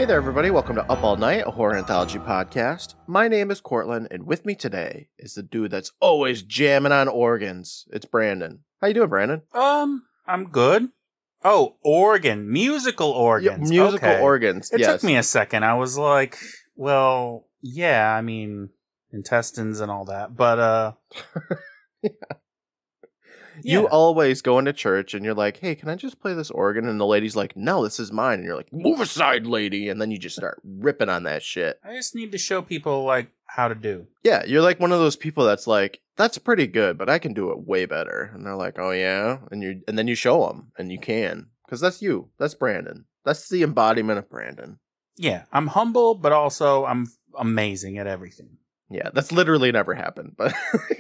Hey there, everybody. Welcome to Up All Night, a horror anthology podcast. My name is Cortland, and with me today is the dude that's always jamming on organs. It's Brandon. How you doing, Brandon? I'm good. Oh, organ. Musical organs. Yeah, musical okay. organs, It yes. took me a second. I was like, well, yeah, I mean, intestines and all that. But, Yeah. yeah. You always go into church and you're like, hey, can I just play this organ? And the lady's like, no, this is mine. And you're like, move aside, lady. And then you just start ripping on that shit. I just need to show people, like, how to do. Yeah, you're like one of those people that's like, that's pretty good, but I can do it way better. And they're like, oh, yeah? And then you show them, and you can. Because that's you. That's Brandon. That's the embodiment of Brandon. Yeah, I'm humble, but also I'm amazing at everything. Yeah, that's literally never happened. But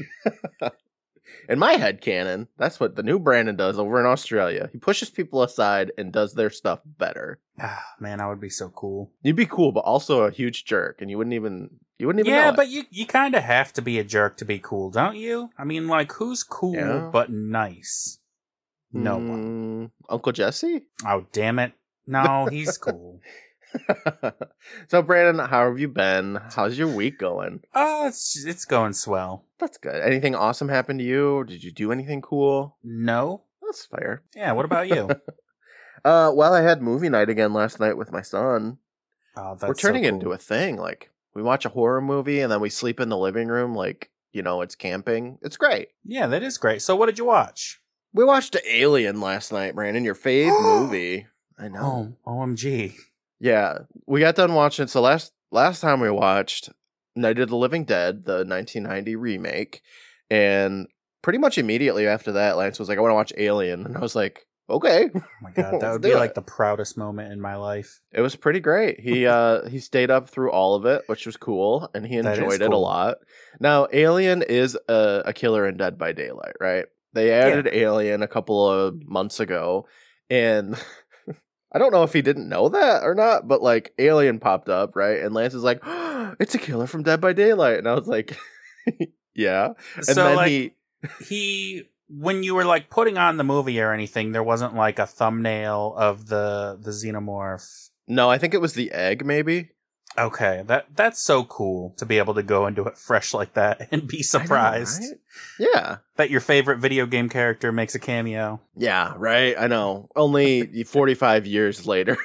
in my head canon, that's what the new Brandon does over in Australia. He pushes people aside and does their stuff better. Ah, man, I would be so cool. You'd be cool, but also a huge jerk, and you wouldn't even Yeah, know it. but you kind of have to be a jerk to be cool, don't you? I mean, like, who's cool but nice? No one. Uncle Jesse? Oh, damn it. No, he's cool. So, Brandon, how have you been? How's your week going? It's going swell. That's good. Anything awesome happened to you? Did you do anything cool? No? That's fair. Yeah, what about you? Well, I had movie night again last night with my son. Oh, that's We're turning so it cool. into a thing. Like, we watch a horror movie and then we sleep in the living room like, it's camping. It's great. Yeah, that is great. So what did you watch? We watched Alien last night, Brandon, your fave movie. I know. Oh, OMG. Yeah, we got done watching. So last time we watched Night of the Living Dead, the 1990 remake, and pretty much immediately after that, Lance was like, I want to watch Alien. And I was like, okay. Oh my god, that Let's would do be it. like the proudest moment in my life. It was pretty great. He stayed up through all of it, which was cool, and he That is enjoyed it a cool. lot. Now, Alien is a killer in Dead by Daylight, right? They added Alien a couple of months ago, and I don't know if he didn't know that or not, but like Alien popped up, right? And Lance is like, oh, it's a killer from Dead by Daylight. And I was like, yeah. And So, then like, he when you were like putting on the movie or anything, there wasn't like a thumbnail of the xenomorph. No, I think it was the egg, maybe. Okay, that's so cool to be able to go into it fresh like that and be surprised I know, right? Yeah. that your favorite video game character makes a cameo. Yeah, right. I know. Only 45 years later.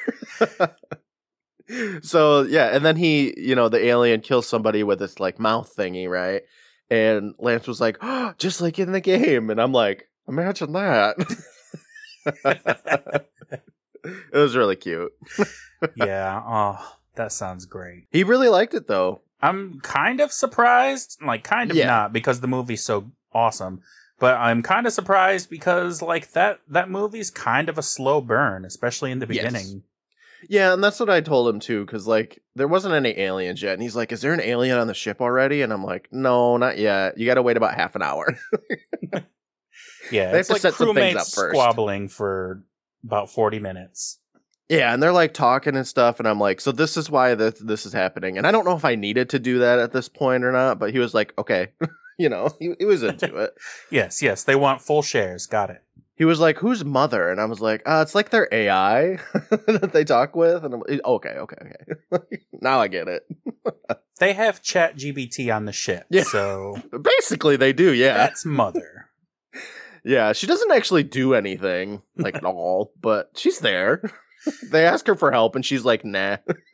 So, yeah. And then the alien kills somebody with this like mouth thingy, right? And Lance was like, oh, just like in the game. And I'm like, imagine that. It was really cute. Yeah, oh, that sounds great. He really liked it, though. I'm kind of surprised, like kind of Yeah. not because the movie's so awesome, but I'm kind of surprised because like that movie's kind of a slow burn, especially in the Yes. beginning. Yeah, and that's what I told him, too, because, like, there wasn't any aliens yet. And he's like, is there an alien on the ship already? And I'm like, no, not yet. You got to wait about half an hour. Yeah, They have it's to like set some things up crewmates first. squabbling for about 40 minutes. Yeah, and they're, like, talking and stuff. And I'm like, so this is why this is happening. And I don't know if I needed to do that at this point or not. But he was like, okay. He was into it. Yes, they want full shares. Got it. He was like, who's Mother? And I was like, it's like their AI that they talk with. And I'm like, okay. Now I get it. They have ChatGPT on the ship, Yeah. so Basically, they do, yeah. that's Mother. Yeah, she doesn't actually do anything, like, at all, but she's there. They ask her for help, and she's like, nah.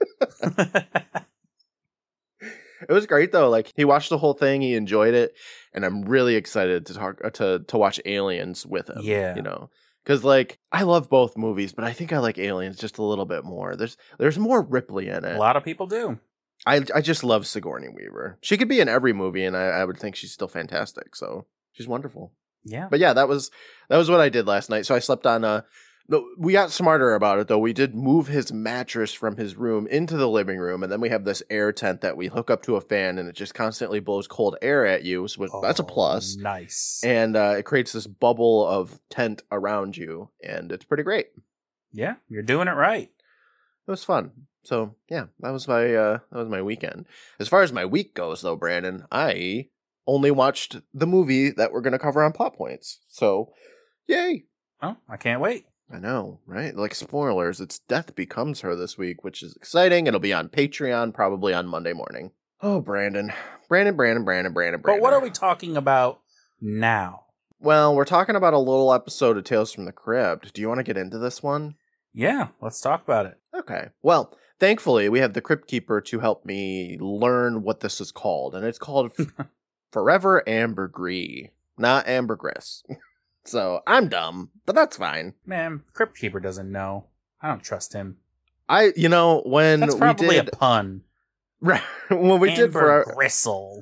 It was great, though. Like, he watched the whole thing, he enjoyed it, and I'm really excited to watch Aliens with him. Yeah. Because, like, I love both movies, but I think I like Aliens just a little bit more. There's more Ripley in it. A lot of people do. I just love Sigourney Weaver. She could be in every movie, and I would think she's still fantastic, so she's wonderful. Yeah. But yeah, that was what I did last night. So I slept on we got smarter about it, though. We did move his mattress from his room into the living room, and then we have this air tent that we hook up to a fan, and it just constantly blows cold air at you. So that's a plus. Nice. And it creates this bubble of tent around you, and it's pretty great. Yeah, you're doing it right. It was fun. So yeah, that was my weekend. As far as my week goes, though, Brandon, I only watched the movie that we're going to cover on Plot Points. So, yay! Oh, I can't wait. I know, right? Like, spoilers, it's Death Becomes Her this week, which is exciting. It'll be on Patreon probably on Monday morning. Oh, Brandon. Brandon. But what are we talking about now? Well, we're talking about a little episode of Tales from the Crypt. Do you want to get into this one? Yeah, let's talk about it. Okay. Well, thankfully, we have the Crypt Keeper to help me learn what this is called. And it's called Forever Ambergris, not ambergris. So I'm dumb, but that's fine. Man, Crypt Keeper doesn't know. I don't trust him. When that's probably we did a pun. When we did for our Gristle.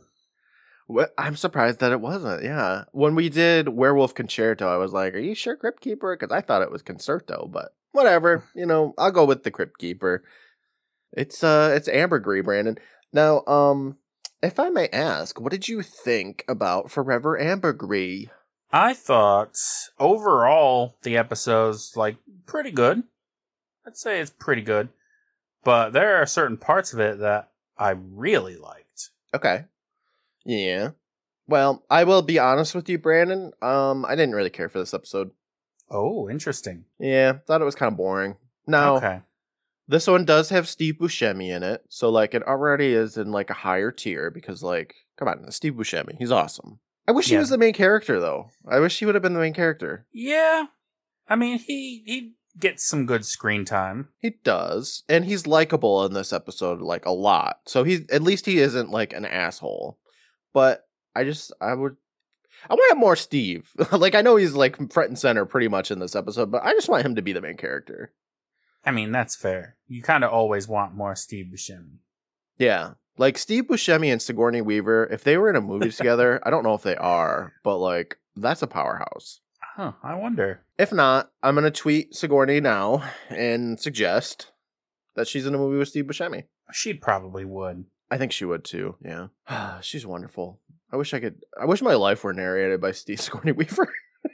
I'm surprised that it wasn't. Yeah, when we did Werewolf Concerto, I was like, "Are you sure Crypt Keeper?" Because I thought it was Concerto, but whatever. I'll go with the Crypt Keeper. It's ambergris, Brandon. Now, if I may ask, what did you think about Forever Ambergris? I thought overall the episode's pretty good. I'd say it's pretty good, but there are certain parts of it that I really liked. Okay. Yeah. Well, I will be honest with you, Brandon. I didn't really care for this episode. Oh, interesting. Yeah, thought it was kind of boring. Now, okay. This one does have Steve Buscemi in it, so it already is in a higher tier because come on, Steve Buscemi, he's awesome. I wish he was the main character though. I wish he would have been the main character. Yeah, I mean he gets some good screen time. He does, and he's likable in this episode a lot. So at least he isn't an asshole. But I want more Steve. I know he's front and center pretty much in this episode, but I just want him to be the main character. I mean, that's fair. You kind of always want more Steve Buscemi. Yeah. Steve Buscemi and Sigourney Weaver, if they were in a movie together, I don't know if they are, but that's a powerhouse. Huh, I wonder. If not, I'm going to tweet Sigourney now and suggest that she's in a movie with Steve Buscemi. She probably would. I think she would too, yeah. She's wonderful. I wish my life were narrated by Sigourney Weaver.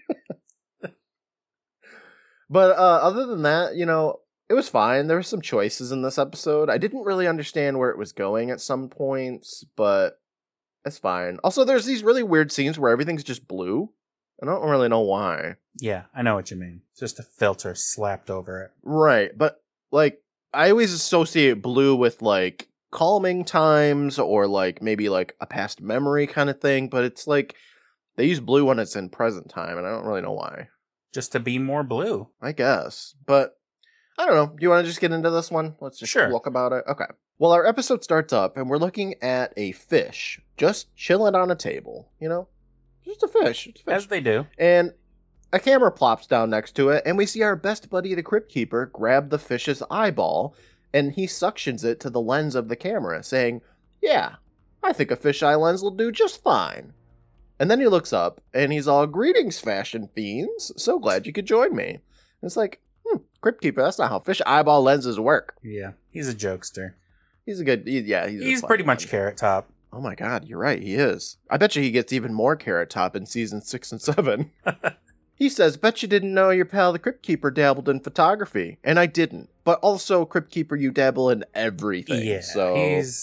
But other than that, it was fine. There were some choices in this episode. I didn't really understand where it was going at some points, but it's fine. Also, there's these really weird scenes where everything's just blue. I don't really know why. Yeah, I know what you mean. Just a filter slapped over it. Right, but I always associate blue with calming times or maybe a past memory kind of thing, but it's they use blue when it's in present time, and I don't really know why. Just to be more blue. I guess, but I don't know. Do you want to just get into this one? Let's just look about it. Okay. Well, our episode starts up, and we're looking at a fish just chilling on a table. Just a fish. It's a fish. As they do. And a camera plops down next to it, and we see our best buddy, the Crypt Keeper, grab the fish's eyeball, and he suctions it to the lens of the camera, saying, "Yeah, I think a fisheye lens will do just fine." And then he looks up, and he's all, "Greetings, fashion fiends. So glad you could join me." And it's Crypt Keeper, that's not how fish eyeball lenses work. Yeah, he's a jokester. He's a good, he's pretty much Carrot Top. Oh my god, you're right, he is. I bet you he gets even more Carrot Top in season 6 and 7. He says, "Bet you didn't know your pal the Crypt Keeper dabbled in photography." And I didn't. But also, Crypt Keeper, you dabble in everything. Yeah, so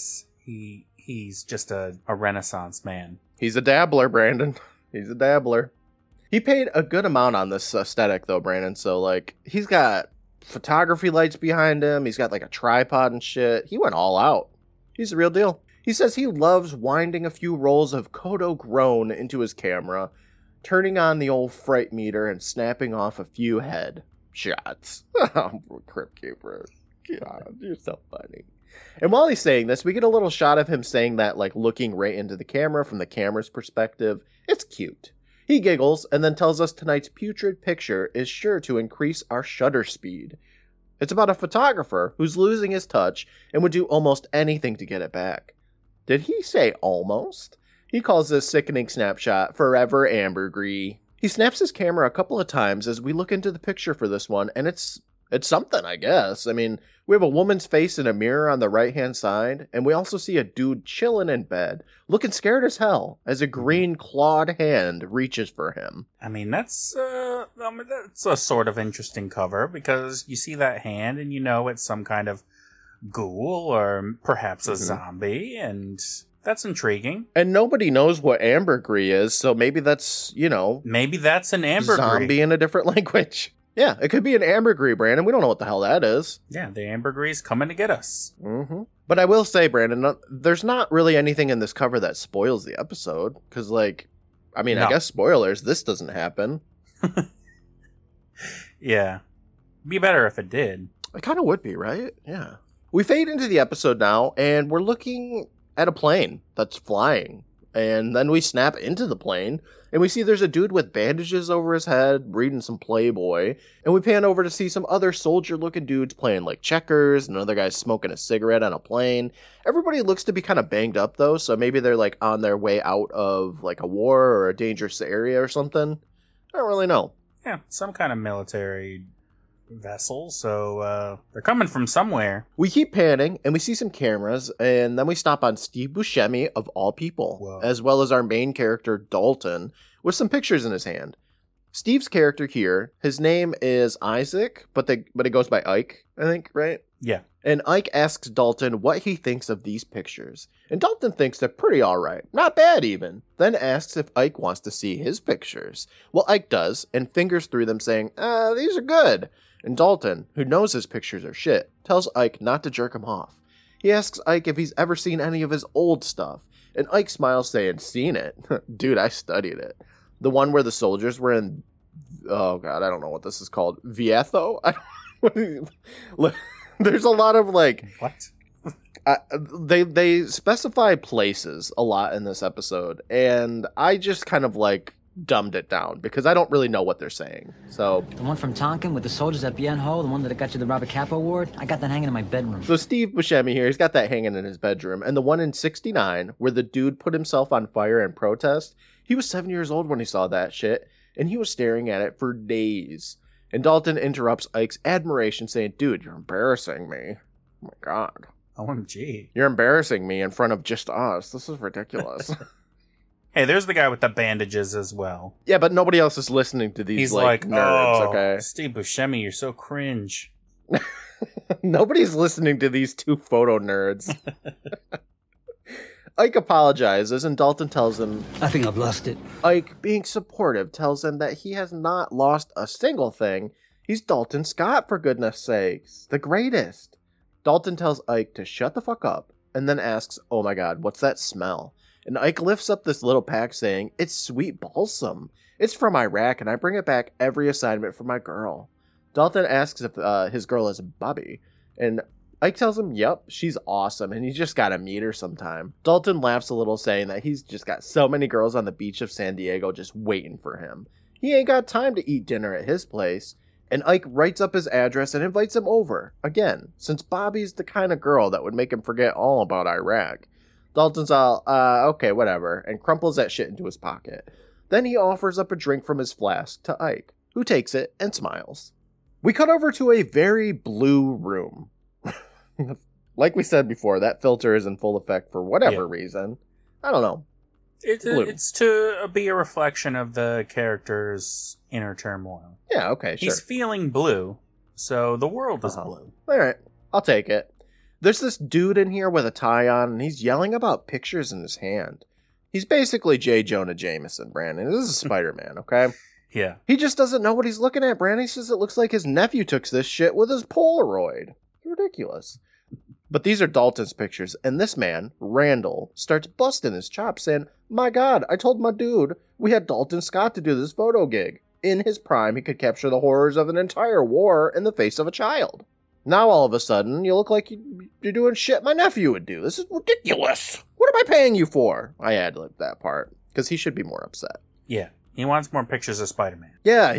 he's just a Renaissance man. He's a dabbler, Brandon. He's a dabbler. He paid a good amount on this aesthetic, though, Brandon. So, he's got photography lights behind him. He's got, a tripod and shit. He went all out. He's the real deal. He says he loves winding a few rolls of Kodo Grown into his camera, turning on the old fright meter, and snapping off a few head shots. Oh, Crypt Keeper. God, you're so funny. And while he's saying this, we get a little shot of him saying that, looking right into the camera from the camera's perspective. It's cute. He giggles and then tells us tonight's putrid picture is sure to increase our shutter speed. It's about a photographer who's losing his touch and would do almost anything to get it back. Did he say almost? He calls this sickening snapshot Forever Ambergris. He snaps his camera a couple of times as we look into the picture for this one, and it's something, I guess. I mean, we have a woman's face in a mirror on the right-hand side, and we also see a dude chilling in bed, looking scared as hell, as a green clawed hand reaches for him. I mean, that's a sort of interesting cover, because you see that hand, and it's some kind of ghoul, or perhaps a zombie, and that's intriguing. And nobody knows what ambergris is, so maybe that's, maybe that's an ambergris. Zombie in a different language. Yeah, it could be an ambergris, Brandon. We don't know what the hell that is. Yeah, the ambergris coming to get us. Mm-hmm. But I will say, Brandon, there's not really anything in this cover that spoils the episode. Because, like, I mean, I guess spoilers, this doesn't happen. Yeah. Be better if it did. It kind of would be, right? Yeah. We fade into the episode now, and we're looking at a plane that's flying. And then we snap into the plane, and we see there's a dude with bandages over his head reading some Playboy. And we pan over to see some other soldier-looking dudes playing, like, checkers, and another guy smoking a cigarette on a plane. Everybody looks to be kind of banged up, though, so maybe they're, like, on their way out of, like, a war or a dangerous area or something. I don't really know. Yeah, some kind of military vessel, so they're coming from somewhere. We keep panning, and we see some cameras, and then we stop on Steve Buscemi, of all people, Whoa. as well as our main character, Dalton, with some pictures in his hand. Steve's character here, his name is Isaac, but it goes by Ike, I think, right? Yeah. And Ike asks Dalton what he thinks of these pictures. And Dalton thinks they're pretty alright. Not bad, even. Then asks if Ike wants to see his pictures. Well, Ike does, and fingers through them saying, these are good. And Dalton, who knows his pictures are shit, tells Ike not to jerk him off. He asks Ike if he's ever seen any of his old stuff. And Ike smiles saying, seen it? Dude, I studied it. The one where the soldiers were in... Oh, God, I don't know what this is called. Viejo? There's a lot of, like... What? They specify places a lot in this episode, and I just kind of, like, dumbed it down, because I don't really know what they're saying, so... The one from Tonkin with the soldiers at Bien Ho, the one that got you the Robert Capa Award, I got that hanging in my bedroom. So Steve Buscemi here, he's got that hanging in his bedroom, and the one in 69, where the dude put himself on fire in protest, he was 7 years old when he saw that shit, and he was staring at it for days. And Dalton interrupts Ike's admiration, saying, dude, you're embarrassing me. Oh my God. OMG. You're embarrassing me in front of just us. This is ridiculous. Hey, there's the guy with the bandages as well. Yeah, but nobody else is listening to these, He's like nerds, okay? Steve Buscemi, you're so cringe. Nobody's listening to these two photo nerds. Ike apologizes, and Dalton tells him... I think I've lost it. Ike, being supportive, tells him that he has not lost a single thing. He's Dalton Scott, for goodness sakes. The greatest. Dalton tells Ike to shut the fuck up, and then asks, oh my God, what's that smell? And Ike lifts up this little pack saying, it's sweet balsam. It's from Iraq, and I bring it back every assignment for my girl. Dalton asks if his girl is Bobby, and Ike tells him, yep, she's awesome, and he's just gotta meet her sometime. Dalton laughs a little, saying that he's just got so many girls on the beach of San Diego just waiting for him. He ain't got time to eat dinner at his place. And Ike writes up his address and invites him over, again, since Bobby's the kind of girl that would make him forget all about Iraq. Dalton's all, okay, whatever, and crumples that shit into his pocket. Then he offers up a drink from his flask to Ike, who takes it and smiles. We cut over to a very blue room. Like we said before, that filter is in full effect for whatever reason. I don't know. It's to be a reflection of the character's inner turmoil. Yeah, okay, sure. He's feeling blue, so the world is blue. All right, I'll take it. There's this dude in here with a tie on, and he's yelling about pictures in his hand. He's basically J. Jonah Jameson, Brandon. This is Spider-Man, okay? Yeah. He just doesn't know what he's looking at, Brandon. He says it looks like his nephew took this shit with his Polaroid. Ridiculous. But these are Dalton's pictures, and this man, Randall, starts busting his chops, saying, my God, I told my dude we had Dalton Scott to do this photo gig. In his prime, he could capture the horrors of an entire war in the face of a child. Now all of a sudden, you look like you're doing shit my nephew would do. This is ridiculous. What am I paying you for? I ad-libbed that part, because he should be more upset. Yeah, he wants more pictures of Spider-Man. Yeah,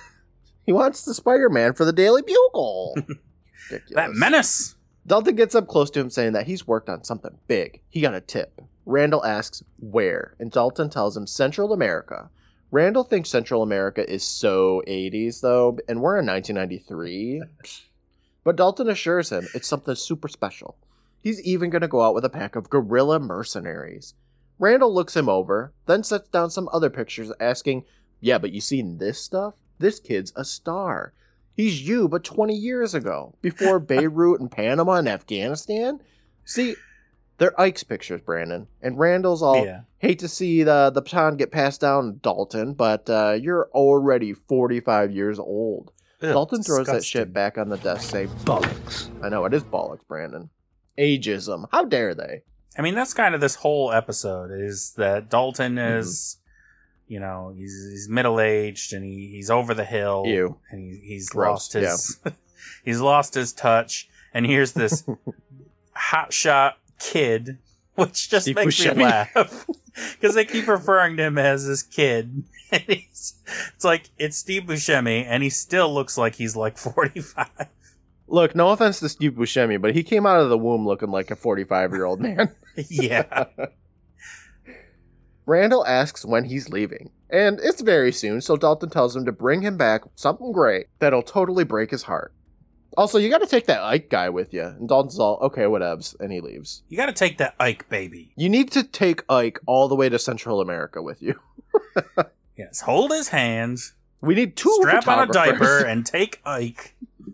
he wants the Spider-Man for the Daily Bugle. Ridiculous. That menace! Dalton gets up close to him, saying that he's worked on something big. He got a tip. Randall asks, where? And Dalton tells him Central America. Randall thinks Central America is so 80s, though, and we're in 1993. But Dalton assures him it's something super special. He's even going to go out with a pack of guerrilla mercenaries. Randall looks him over, then sets down some other pictures, asking, yeah, but you seen this stuff? This kid's a star. He's you, but 20 years ago, before Beirut and Panama and Afghanistan. See, they're Ike's pictures, Brandon. And Randall's all, hate to see the baton get passed down to Dalton, but you're already 45 years old. Ugh, Dalton throws that disgusting. shit back on the desk, saying, Bollocks. I know, it is bollocks, Brandon. Ageism. How dare they? I mean, that's kind of this whole episode, is that Dalton is, you know, he's middle-aged and he's over the hill. Ew. And he's Gross, lost his he's lost his touch. And here's this hotshot kid, which just Steve makes me Buscemi. laugh. Because they keep referring to him as this kid. And it's like, it's Steve Buscemi, and he still looks like he's like 45. Look, no offense to Steve Buscemi, but he came out of the womb looking like a 45-year-old man. Yeah. Randall asks when he's leaving, and it's very soon, so Dalton tells him to bring him back something great that'll totally break his heart. Also, you gotta take that Ike guy with you. And Dalton's all, okay, whatevs, and he leaves. You gotta take that Ike, baby. You need to take Ike all the way to Central America with you. Yes, hold his hands, We need two strap on a photographers. diaper, and take Ike.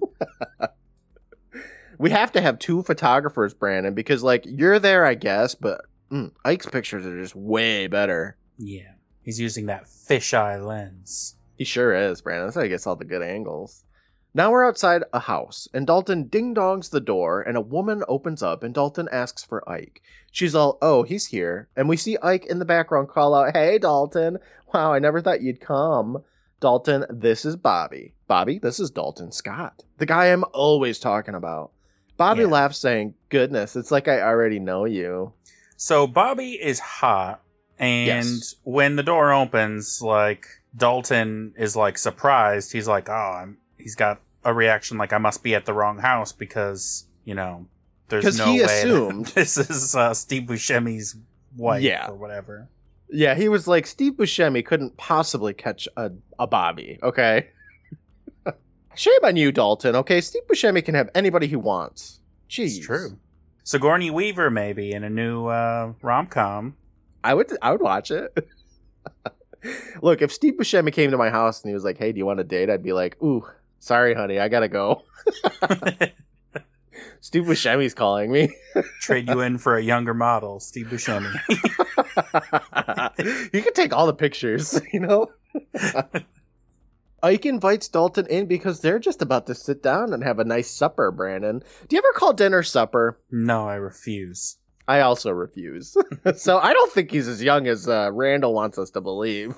We have to have two photographers, Brandon, because, like, you're there, I guess, but Ike's pictures are just way better. Yeah, he's using that fisheye lens. He sure is, Brandon. That's how he gets all the good angles. Now we're outside a house, and Dalton ding-dongs the door, and a woman opens up, and Dalton asks for Ike. She's all, oh, he's here. And we see Ike in the background call out, hey, Dalton. Wow, I never thought you'd come. Dalton, this is Bobby. Bobby, this is Dalton Scott, the guy I'm always talking about. Bobby Yeah. laughs, saying, goodness, it's like I already know you. So Bobby is hot, and Yes. when the door opens, like, Dalton is like surprised. He's like, he's got a reaction like, I must be at the wrong house because, you know, there's 'Cause no he way assumed- that this is Steve Buscemi's wife Yeah. or whatever. Yeah, he was like, Steve Buscemi couldn't possibly catch a Bobby, okay? Shame on you, Dalton, okay? Steve Buscemi can have anybody he wants. Jeez. It's true. Sigourney Weaver, maybe, in a new rom-com. I would watch it. Look, if Steve Buscemi came to my house and he was like, hey, do you want a date? I'd be like, ooh, sorry, honey, I gotta go. Steve Buscemi's calling me. Trade you in for a younger model, Steve Buscemi. You can take all the pictures, you know? Ike invites Dalton in because they're just about to sit down and have a nice supper, Brandon. Do you ever call dinner supper? No, I refuse. I also refuse. So I don't think he's as young as Randall wants us to believe.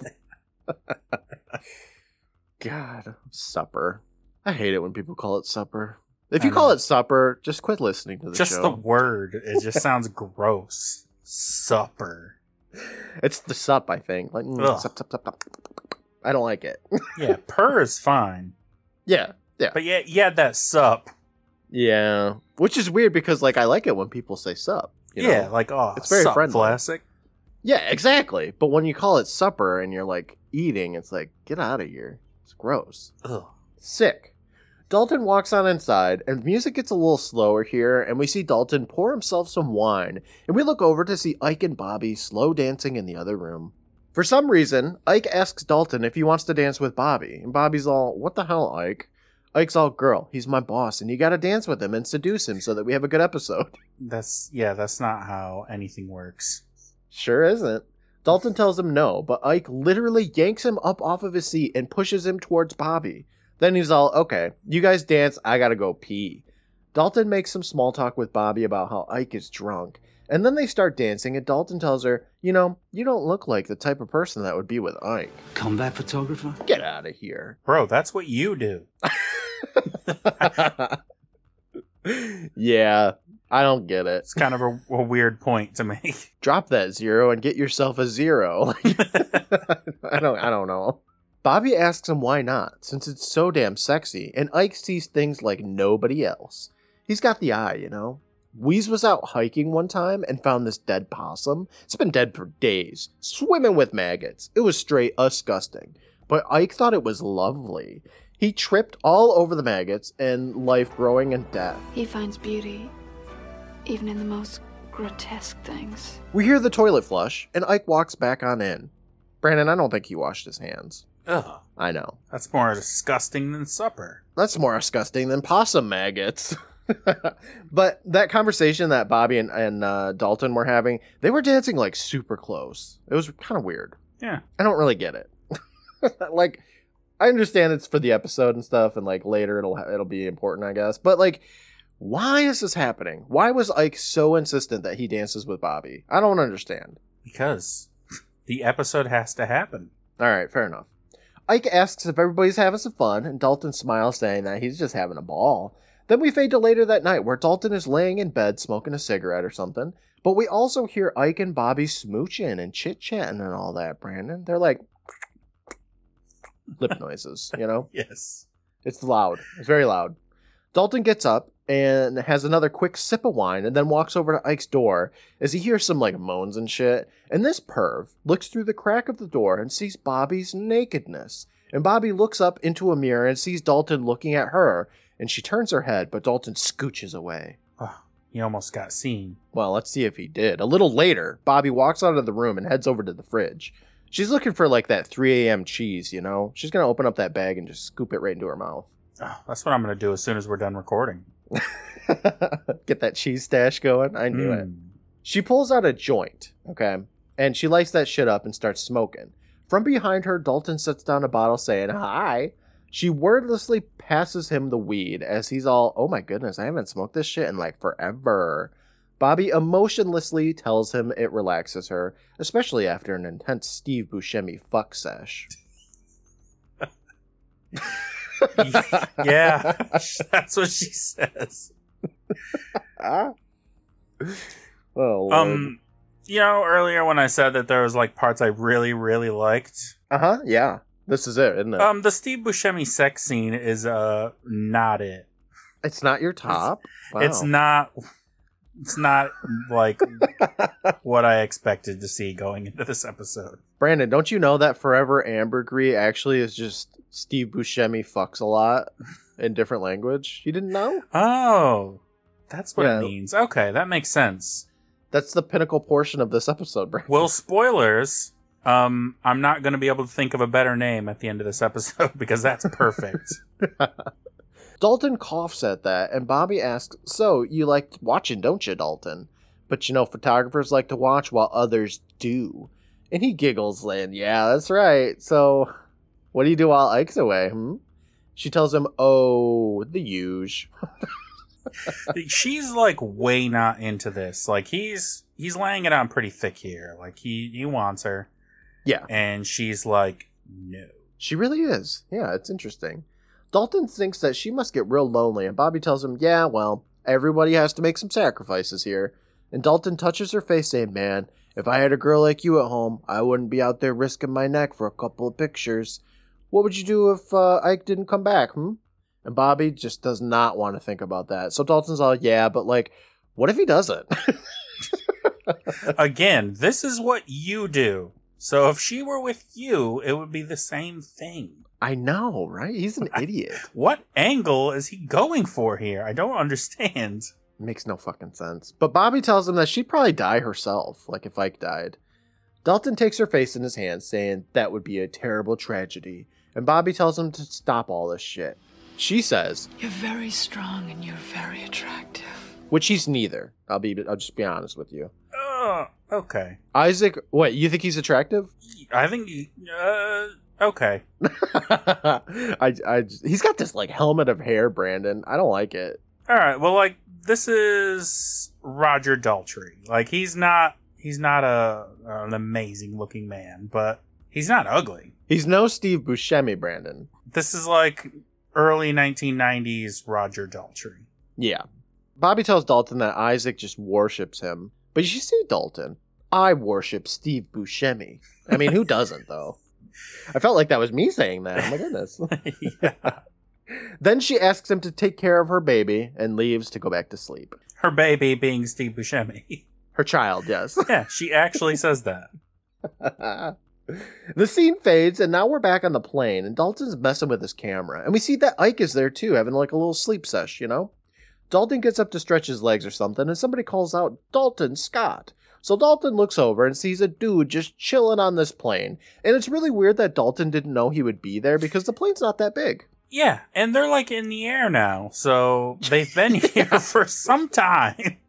God, supper. I hate it when people call it supper. If you I call know. it supper, just quit listening to the Just show. the word. It just sounds gross. Supper. It's the sup, I think. Like, Ugh. sup, sup, sup, sup. I don't like it. Yeah, purr is fine. Yeah. But yeah, you had that sup. Yeah. Which is weird because, like, I like it when people say sup. You know? Yeah, like, oh, It's very sup, friendly. classic. Yeah, exactly. But when you call it supper and you're, like, eating, it's like, get out of here. It's gross. Ugh. Sick. Dalton walks on inside, and music gets a little slower here, and we see Dalton pour himself some wine, and we look over to see Ike and Bobby slow dancing in the other room. For some reason, Ike asks Dalton if he wants to dance with Bobby, and Bobby's all, what the hell, Ike? Ike's all, girl, he's my boss, and you gotta dance with him and seduce him so that we have a good episode. That's not how anything works. Sure isn't. Dalton tells him no, but Ike literally yanks him up off of his seat and pushes him towards Bobby. Then he's all, okay, you guys dance, I gotta go pee. Dalton makes some small talk with Bobby about how Ike is drunk, and then they start dancing, and Dalton tells her, you know, you don't look like the type of person that would be with Ike. Comeback photographer? Get out of here. Bro, that's what you do. Yeah, I don't get it. It's kind of a weird point to make. Drop that zero and get yourself a zero. I don't know. Bobby asks him why not, since it's so damn sexy, and Ike sees things like nobody else. He's got the eye, you know? Wheeze was out hiking one time and found this dead possum. It's been dead for days, swimming with maggots. It was straight disgusting. But Ike thought it was lovely. He tripped all over the maggots and life growing and death. He finds beauty, even in the most grotesque things. We hear the toilet flush, and Ike walks back on in. Brandon, I don't think he washed his hands. Ugh, I know. that's more disgusting than supper. That's more disgusting than possum maggots. But that conversation that Bobby and Dalton were having, they were dancing like super close. It was kind of weird. Yeah. I don't really get it. Like, I understand it's for the episode and stuff, and like later it'll be important, I guess. But like, why is this happening? Why was Ike so insistent that he dances with Bobby? I don't understand. Because the episode has to happen. All right, fair enough. Ike asks if everybody's having some fun, and Dalton smiles, saying that he's just having a ball. Then we fade to later that night, where Dalton is laying in bed smoking a cigarette or something. But we also hear Ike and Bobby smooching and chit-chatting and all that, Brandon. They're like lip noises, you know? Yes. It's loud. It's very loud. Dalton gets up and has another quick sip of wine and then walks over to Ike's door as he hears some like moans and shit. And this perv looks through the crack of the door and sees Bobby's nakedness. And Bobby looks up into a mirror and sees Dalton looking at her, and she turns her head, but Dalton scooches away. Oh, he almost got seen. Well, let's see if he did. A little later, Bobby walks out of the room and heads over to the fridge. She's looking for like that 3 a.m. cheese, you know? She's going to open up that bag and just scoop it right into her mouth. Oh, that's what I'm going to do as soon as we're done recording. Get that cheese stash going. I knew it. She pulls out a joint, okay? And she lights that shit up and starts smoking. From behind her, Dalton sets down a bottle saying, "Hi." She wordlessly passes him the weed as he's all, "Oh my goodness, I haven't smoked this shit in like forever." Bobby emotionlessly tells him it relaxes her, especially after an intense Steve Buscemi fuck sesh. Yeah, that's what she says. Oh, Lord. You know, earlier when I said that there was like parts I really, really liked. Yeah. This is it, isn't it? The Steve Buscemi sex scene is not it. It's not your top? Wow. It's not like what I expected to see going into this episode. Brandon, don't you know that Forever Ambergris actually is just Steve Buscemi fucks a lot in different language? You didn't know? Oh, that's what it means. Okay, that makes sense. That's the pinnacle portion of this episode, Brandon. Well, spoilers. I'm not going to be able to think of a better name at the end of this episode because that's perfect. Dalton coughs at that, and Bobby asks, "So, you like watching, don't you, Dalton? But you know, photographers like to watch while others do." And he giggles, saying, "Yeah, that's right. So, what do you do while Ike's away, She tells him, "Oh, the huge." She's like way not into this. Like he's laying it on pretty thick here. Like he wants her. Yeah. And she's like, no. She really is. Yeah, it's interesting. Dalton thinks that she must get real lonely, and Bobby tells him, "Yeah, well, everybody has to make some sacrifices here." And Dalton touches her face, saying, "Man, if I had a girl like you at home, I wouldn't be out there risking my neck for a couple of pictures. What would you do if Ike didn't come back, And Bobby just does not want to think about that. So Dalton's all, "Yeah, but like, what if he doesn't?" Again, this is what you do. So if she were with you, it would be the same thing. I know, right? He's an idiot. What angle is he going for here? I don't understand. Makes no fucking sense. But Bobby tells him that she'd probably die herself, like if Ike died. Dalton takes her face in his hands, saying that would be a terrible tragedy. And Bobby tells him to stop all this shit. She says, "You're very strong and you're very attractive." which he's neither. I'll just be honest with you. Okay. Isaac, what, you think he's attractive? I think, okay. He's got this, like, helmet of hair, Brandon. I don't like it. Alright, well, like, this is Roger Daltrey. Like, he's not an amazing looking man, but he's not ugly. He's no Steve Buscemi, Brandon. This is like early 1990s Roger Daltrey. Yeah. Bobby tells Dalton that Isaac just worships him. But you see, Dalton, I worship Steve Buscemi. I mean, who doesn't, though? I felt like that was me saying that. Oh, my goodness. Yeah. Then she asks him to take care of her baby and leaves to go back to sleep. Her baby being Steve Buscemi. Her child, yes. Yeah, she actually says that. The scene fades, and now we're back on the plane, and Dalton's messing with his camera. And we see that Ike is there, too, having like a little sleep sesh, you know? Dalton gets up to stretch his legs or something, and somebody calls out, "Dalton Scott." So Dalton looks over and sees a dude just chilling on this plane. And it's really weird that Dalton didn't know he would be there because the plane's not that big. Yeah, and they're like in the air now, so they've been here for some time.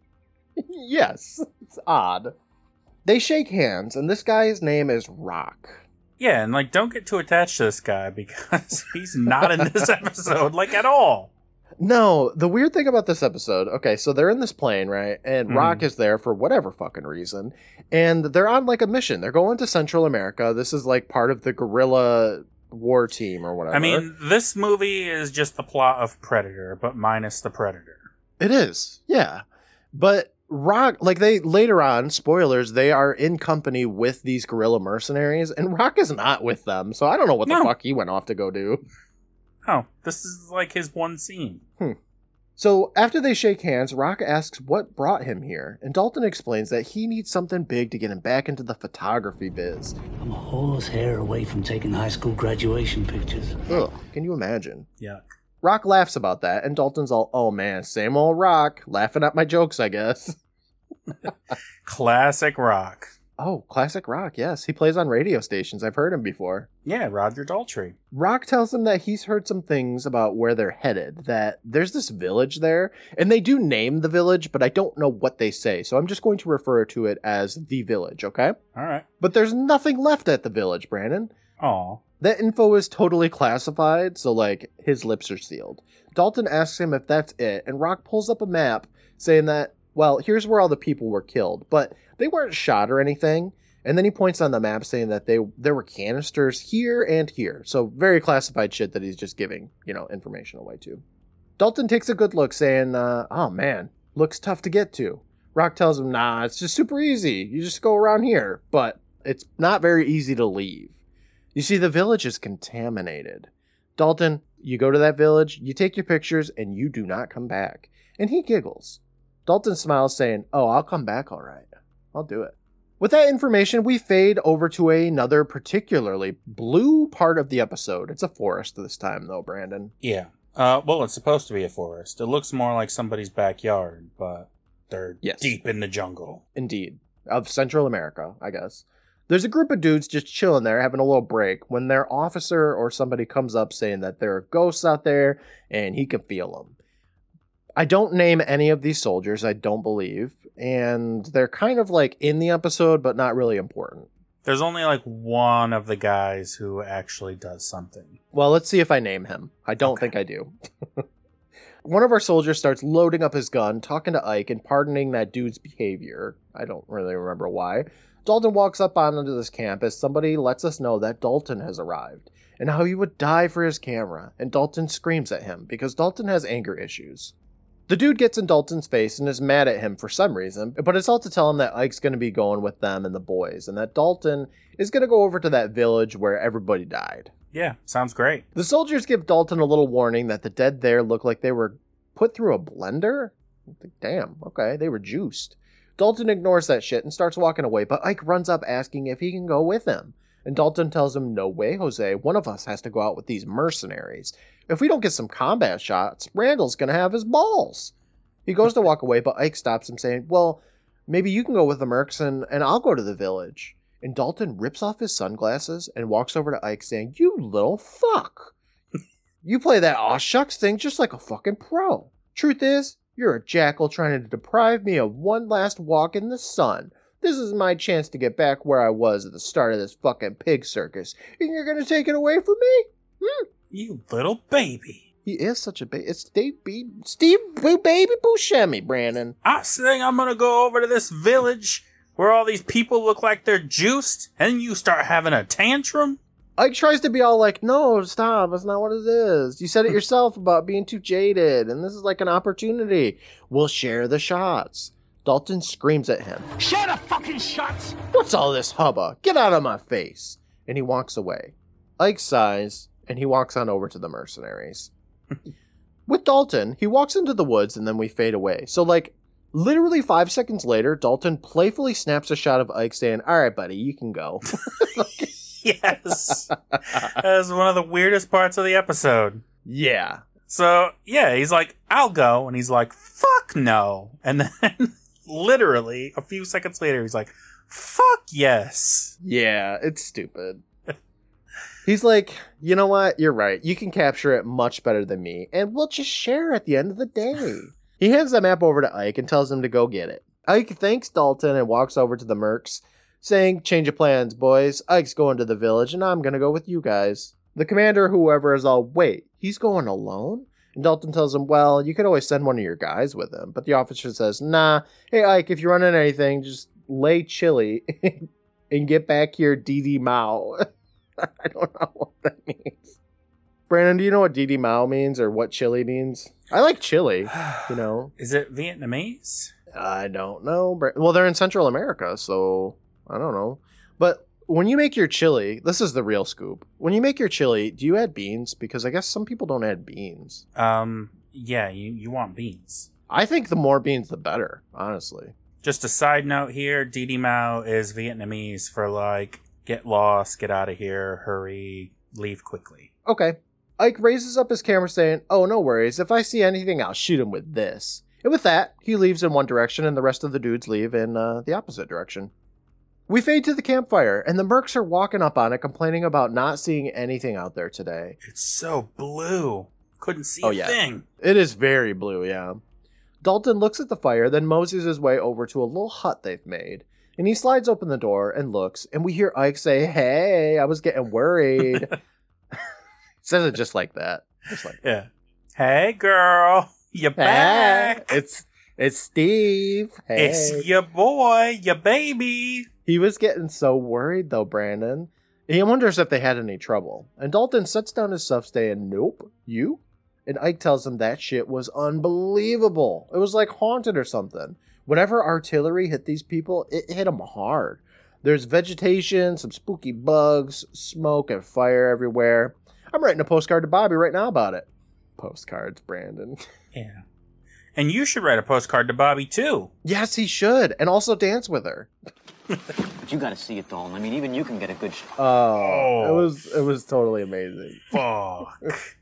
Yes, it's odd. They shake hands, and this guy's name is Rock. Yeah, and like, don't get too attached to this guy because he's not in this episode, like, at all. No, the weird thing about this episode, okay, so they're in this plane, right? And Rock is there for whatever fucking reason. And they're on like a mission. They're going to Central America. This is like part of the guerrilla war team or whatever. I mean, this movie is just the plot of Predator, but minus the Predator. It is, yeah. But Rock, like they later on, spoilers, they are in company with these guerrilla mercenaries, and Rock is not with them. So I don't know what the fuck he went off to go do. Oh, this is like his one scene. So after they shake hands, Rock asks what brought him here, and Dalton explains that he needs something big to get him back into the photography biz. I'm a horse hair away from taking high school graduation pictures. Ugh, can you imagine? Yuck. Rock laughs about that, and Dalton's all, oh man, same old Rock, laughing at my jokes, I guess. Classic Rock. Oh, classic Rock, yes. He plays on radio stations. I've heard him before. Yeah, Roger Daltrey. Rock tells him that he's heard some things about where they're headed, that there's this village there, and they do name the village, but I don't know what they say, so I'm just going to refer to it as the village, okay? All right. But there's nothing left at the village, Brandon. Aw. That info is totally classified, so, like, his lips are sealed. Dalton asks him if that's it, and Rock pulls up a map saying that, well, here's where all the people were killed, but they weren't shot or anything. And then he points on the map saying that there were canisters here and here. So very classified shit that he's just giving, information away to. Dalton takes a good look saying, oh man, looks tough to get to. Rock tells him, nah, it's just super easy. You just go around here. But it's not very easy to leave. You see, the village is contaminated. Dalton, you go to that village, you take your pictures, and you do not come back. And he giggles. Dalton smiles saying, oh, I'll come back all right. I'll do it. With that information, we fade over to another particularly blue part of the episode. It's a forest this time, though, Brandon. Yeah. Well, it's supposed to be a forest. It looks more like somebody's backyard, but they're deep in the jungle. Indeed. Of Central America, I guess. There's a group of dudes just chilling there, having a little break, when their officer or somebody comes up saying that there are ghosts out there, and he can feel them. I don't name any of these soldiers, I don't believe, and they're kind of like in the episode, but not really important. There's only like one of the guys who actually does something. Well, let's see if I name him. I don't think I do. One of our soldiers starts loading up his gun, talking to Ike, and pardoning that dude's behavior. I don't really remember why. Dalton walks up onto this campus. Somebody lets us know that Dalton has arrived, and how he would die for his camera, and Dalton screams at him, because Dalton has anger issues. The dude gets in Dalton's face and is mad at him for some reason, but it's all to tell him that Ike's going to be going with them and the boys, and that Dalton is going to go over to that village where everybody died. Yeah, sounds great. The soldiers give Dalton a little warning that the dead there look like they were put through a blender? Damn, okay, they were juiced. Dalton ignores that shit and starts walking away, but Ike runs up asking if he can go with him. And Dalton tells him, no way, Jose, one of us has to go out with these mercenaries. If we don't get some combat shots, Randall's going to have his balls. He goes to walk away, but Ike stops him saying, well, maybe you can go with the mercs and I'll go to the village. And Dalton rips off his sunglasses and walks over to Ike saying, you little fuck. You play that aw shucks thing just like a fucking pro. Truth is, you're a jackal trying to deprive me of one last walk in the sun. This is my chance to get back where I was at the start of this fucking pig circus. And you're going to take it away from me? You little baby. He is such a baby. It's Steve Baby Buscemi, Brandon. I think I'm going to go over to this village where all these people look like they're juiced, and you start having a tantrum? Ike tries to be all like, no, stop, that's not what it is. You said it yourself about being too jaded, and this is like an opportunity. We'll share the shots. Dalton screams at him. Share the fucking shots! What's all this hubba? Get out of my face. And he walks away. Ike sighs, and he walks on over to the mercenaries. With Dalton, he walks into the woods, and then we fade away. So, like, literally 5 seconds later, Dalton playfully snaps a shot of Ike saying, all right, buddy, you can go. Yes. That is one of the weirdest parts of the episode. Yeah. So, yeah, he's like, I'll go. And he's like, fuck no. And then literally a few seconds later, he's like, fuck yes. Yeah, it's stupid. He's like, you know what? You're right. You can capture it much better than me. And we'll just share at the end of the day. He hands the map over to Ike and tells him to go get it. Ike thanks Dalton and walks over to the mercs saying, change of plans, boys. Ike's going to the village, and I'm going to go with you guys. The commander, whoever, is all, wait, he's going alone? And Dalton tells him, well, you could always send one of your guys with him. But the officer says, nah, hey, Ike, if you're running anything, just lay chili and get back here, Didi Mao. I don't know what that means. Brandon, do you know what Didi Mao means or what chili means? I like chili, you know. Is it Vietnamese? I don't know. Well, they're in Central America, so I don't know. But when you make your chili, this is the real scoop. When you make your chili, do you add beans? Because I guess some people don't add beans. Yeah, you want beans. I think the more beans, the better, honestly. Just a side note here, Didi Mao is Vietnamese for like, get lost, get out of here, hurry, leave quickly. Okay. Ike raises up his camera saying, oh, no worries. If I see anything, I'll shoot him with this. And with that, he leaves in one direction and the rest of the dudes leave in the opposite direction. We fade to the campfire, and the mercs are walking up on it, complaining about not seeing anything out there today. It's so blue. Couldn't see a thing. It is very blue, yeah. Dalton looks at the fire, then moseys his way over to a little hut they've made. And he slides open the door and looks, and we hear Ike say, hey, I was getting worried. Says it just like that. Just like yeah. Hey, girl. You back. It's Steve. Hey. It's your boy, your baby. He was getting so worried, though, Brandon. He wonders if they had any trouble. And Dalton sets down his stuff saying, nope, you? And Ike tells him that shit was unbelievable. It was like haunted or something. Whenever artillery hit these people, it hit them hard. There's vegetation, some spooky bugs, smoke, and fire everywhere. I'm writing a postcard to Bobby right now about it. Postcards, Brandon. Yeah. And you should write a postcard to Bobby, too. Yes, he should. And also dance with her. But you gotta see it, Dalton. I mean, even you can get a good shot. Oh. It was totally amazing. Fuck.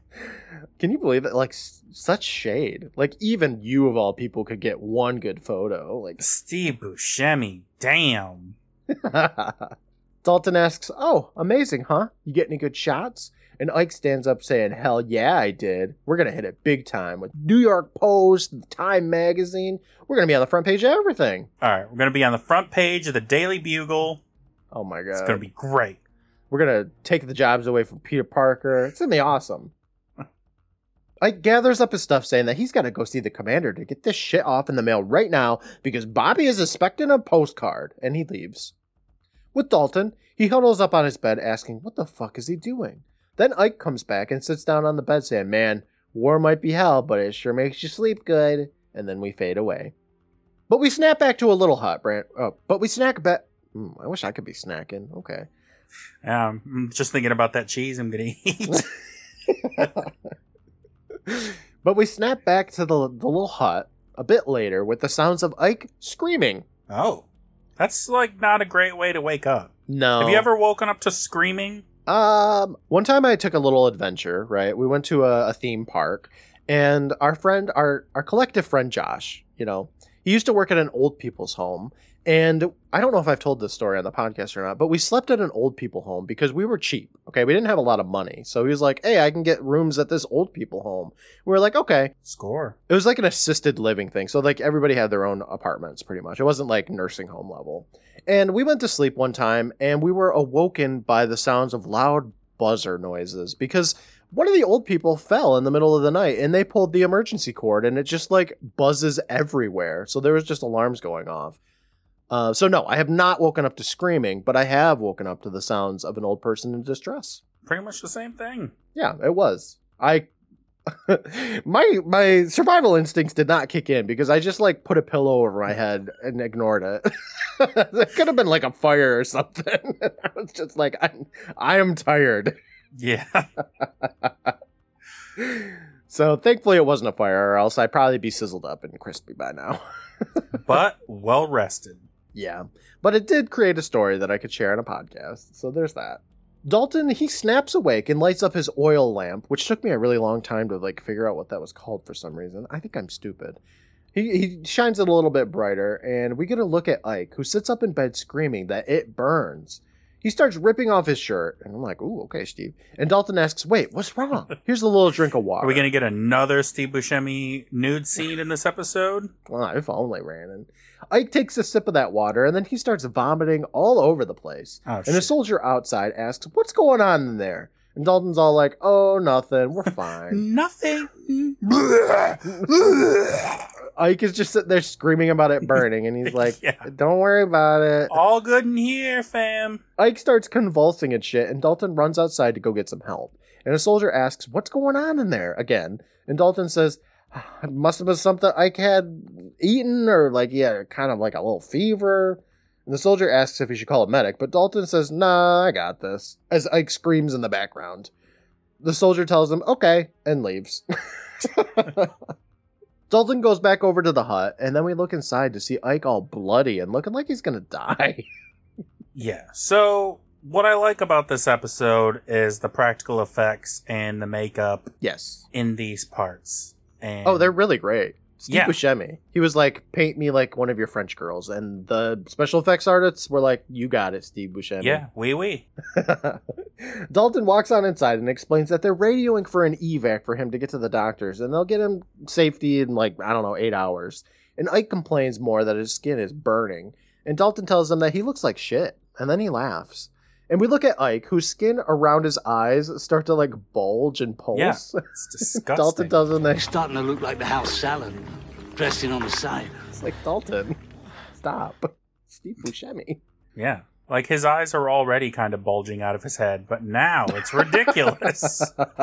Can you believe it? Like, such shade. Like, even you, of all people, could get one good photo. Like Steve Buscemi. Damn. Dalton asks, oh, amazing, huh? You get any good shots? And Ike stands up saying, hell yeah, I did. We're going to hit it big time with New York Post, Time Magazine. We're going to be on the front page of everything. All right, we're going to be on the front page of the Daily Bugle. Oh, my God. It's going to be great. We're going to take the jobs away from Peter Parker. It's going to be awesome. Ike gathers up his stuff saying that he's got to go see the commander to get this shit off in the mail right now because Bobby is expecting a postcard. And he leaves. With Dalton, he huddles up on his bed asking, what the fuck is he doing? Then Ike comes back and sits down on the bed saying, man, war might be hell, but it sure makes you sleep good. And then we fade away. But we snap back to a little hut, but we snack back. I wish I could be snacking. Okay. I'm just thinking about that cheese I'm going to eat. But we snap back to the little hut a bit later with the sounds of Ike screaming. Oh, that's like not a great way to wake up. No. Have you ever woken up to screaming? One time I took a little adventure, right? We went to a theme park, and our collective friend Josh, you know, he used to work at an old people's home, and I don't know if I've told this story on the podcast or not, but we slept at an old people home because we were cheap, okay? We didn't have a lot of money, so he was like, hey, I can get rooms at this old people home. We were like, okay. Score. It was like an assisted living thing, so like everybody had their own apartments pretty much. It wasn't like nursing home level. And we went to sleep one time, and we were awoken by the sounds of loud buzzer noises because one of the old people fell in the middle of the night, and they pulled the emergency cord, and it just like buzzes everywhere. So there was just alarms going off. So no, I have not woken up to screaming, but I have woken up to the sounds of an old person in distress. Pretty much the same thing. Yeah, it was. My survival instincts did not kick in because I just like put a pillow over my head and ignored it. It could have been like a fire or something. I was just like, I am tired. Yeah. So thankfully it wasn't a fire, or else I'd probably be sizzled up and crispy by now. But well rested. Yeah, but it did create a story that I could share on a podcast. So there's that. Dalton, he snaps awake and lights up his oil lamp, which took me a really long time to like figure out what that was called for some reason. I think I'm stupid. He shines it a little bit brighter, and we get a look at Ike, who sits up in bed screaming that it burns. He starts ripping off his shirt, and I'm like, ooh, okay, Steve. And Dalton asks, wait, what's wrong? Here's a little drink of water. Are we going to get another Steve Buscemi nude scene in this episode? Well, if only, Brandon. Ike takes a sip of that water, and then he starts vomiting all over the place. Oh, and a soldier outside asks, what's going on in there? And Dalton's all like, oh, nothing, we're fine. Nothing. Ike is just sitting there screaming about it burning, and he's like, Yeah. don't worry about it. All good in here, fam. Ike starts convulsing and shit, and Dalton runs outside to go get some help. And a soldier asks, what's going on in there? Again. And Dalton says, it must have been something Ike had eaten, or like, yeah, kind of like a little fever. And the soldier asks if he should call a medic, but Dalton says, nah, I got this, as Ike screams in the background. The soldier tells him, okay, and leaves. Dalton goes back over to the hut, and then we look inside to see Ike all bloody and looking like he's gonna die. Yeah. So what I like about this episode is the practical effects and the makeup Yes. in these parts. And Oh, they're really great. Steve Yeah. Buscemi. He was like, paint me like one of your French girls. And the special effects artists were like, you got it, Steve Buscemi. yeah, oui. Dalton walks on inside and explains that they're radioing for an evac for him to get to the doctors, and they'll get him safety in 8 hours. And Ike complains more that his skin is burning. And Dalton tells him that he looks like shit. And then he laughs. And we look at Ike, whose skin around his eyes start to bulge and pulse. Yeah, it's disgusting. Dalton tells him that He's starting to look like the house salad, dressing on the side. it's like, Dalton, stop. Steve Buscemi. Yeah. Like, his eyes are already kind of bulging out of his head, but now it's ridiculous.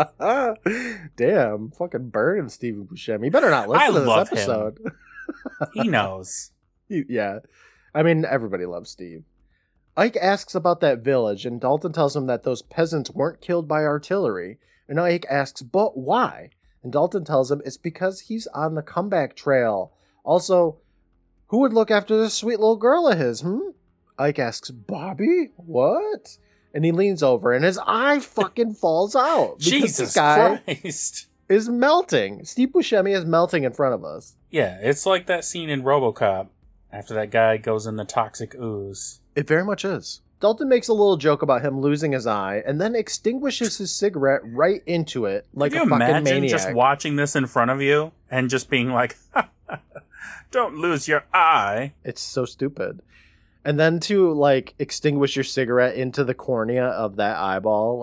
Damn, fucking burning Steve Buscemi. You better not listen I to this love him. episode. He knows. Yeah. I mean, everybody loves Steve. Ike asks about that village, and Dalton tells him that those peasants weren't killed by artillery. And Ike asks, but why? And Dalton tells him it's because he's on the comeback trail. Also, who would look after this sweet little girl of his, Ike asks, Bobby? What? And he leans over, and his eye fucking falls out. Because Jesus this guy Christ. is melting. Steve Buscemi is melting in front of us. Yeah, it's like that scene in RoboCop after that guy goes in the toxic ooze. It very much is. Dalton makes a little joke about him losing his eye and then extinguishes his cigarette right into it like Can a you fucking imagine maniac. just watching this in front of you and just being like, don't lose your eye. It's so stupid. And then to extinguish your cigarette into the cornea of that eyeball,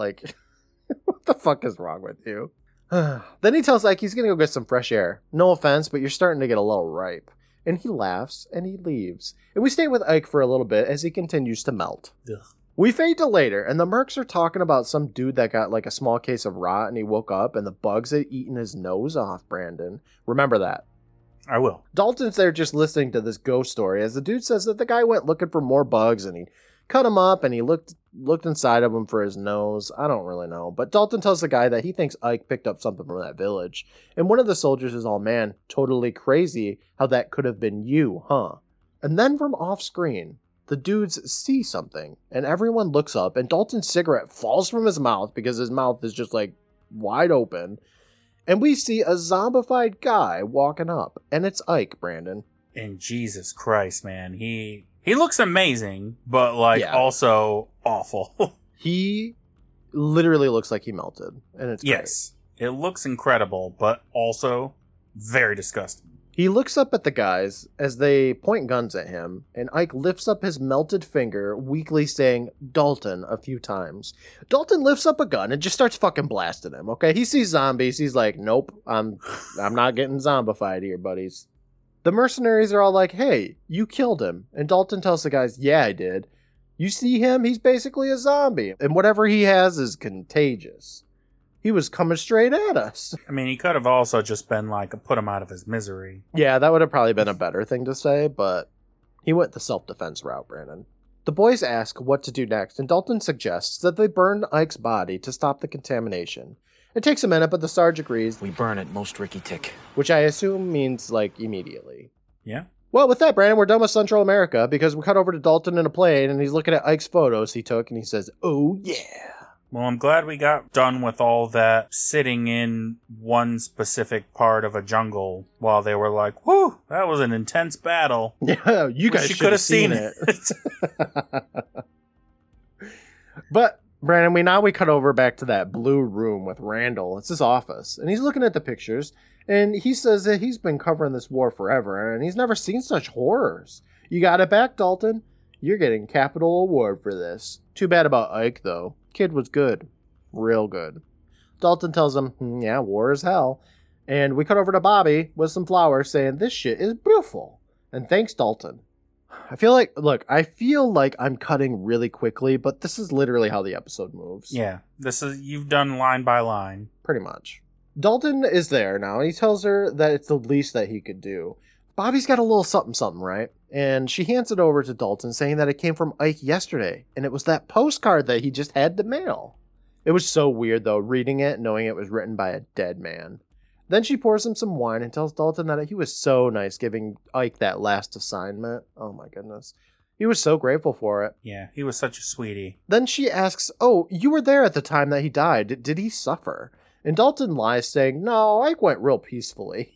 what the fuck is wrong with you? Then he tells Ike he's gonna go get some fresh air. No offense, but you're starting to get a little ripe. And he laughs, and he leaves. And we stay with Ike for a little bit as he continues to melt. Ugh. We fade to later, and the mercs are talking about some dude that got a small case of rot, and he woke up, and the bugs had eaten his nose off, Brandon. Remember that. I will. Dalton's there just listening to this ghost story, as the dude says that the guy went looking for more bugs, and he cut him up, and he looked inside of him for his nose. I don't really know. But Dalton tells the guy that he thinks Ike picked up something from that village. And one of the soldiers is all, man, totally crazy how that could have been you, huh? And then from off screen, the dudes see something. And everyone looks up, and Dalton's cigarette falls from his mouth because his mouth is just wide open. And we see a zombified guy walking up. And it's Ike, Brandon. And Jesus Christ, man. He looks amazing, but Yeah. also awful. He literally looks like he melted. And it's great. Yes. It looks incredible, but also very disgusting. He looks up at the guys as they point guns at him, and Ike lifts up his melted finger, weakly saying, Dalton, a few times. Dalton lifts up a gun and just starts fucking blasting him, okay? He sees zombies. He's like, nope, I'm not getting zombified here, buddies. The mercenaries are all like, hey, you killed him. And Dalton tells the guys, yeah, I did. You see him? He's basically a zombie. And whatever he has is contagious. He was coming straight at us. I mean, he could have also just been put him out of his misery. Yeah, that would have probably been a better thing to say, but he went the self-defense route, Brandon. The boys ask what to do next, and Dalton suggests that they burn Ike's body to stop the contamination. It takes a minute, but the Sarge agrees, We burn it most Ricky Tick. which I assume means, immediately. Yeah. Well, with that, Brandon, we're done with Central America, because we cut over to Dalton in a plane, and he's looking at Ike's photos he took, and he says, oh, yeah. Well, I'm glad we got done with all that sitting in one specific part of a jungle while they were like, whew, that was an intense battle. Yeah, you guys Wish should have seen it. But Brandon, we cut over back to that blue room with Randall. It's his office, and he's looking at the pictures, and he says that he's been covering this war forever, and he's never seen such horrors. You got it back, Dalton. You're getting capital award for this. Too bad about Ike, though. Kid was good. Real good. Dalton tells him, yeah, war is hell. And we cut over to Bobby with some flowers saying, this shit is beautiful. And thanks, Dalton. I feel like I'm cutting really quickly, but this is literally how the episode moves. Yeah, you've done line by line. Pretty much. Dalton is there now, and he tells her that it's the least that he could do. Bobby's got a little something, right? And she hands it over to Dalton, saying that it came from Ike yesterday, and it was that postcard that he just had to mail. It was so weird, though, reading it, knowing it was written by a dead man. Then she pours him some wine and tells Dalton that he was so nice giving Ike that last assignment. Oh my goodness. He was so grateful for it. Yeah, he was such a sweetie. Then she asks, oh, you were there at the time that he died. Did he suffer? And Dalton lies, saying, no, Ike went real peacefully.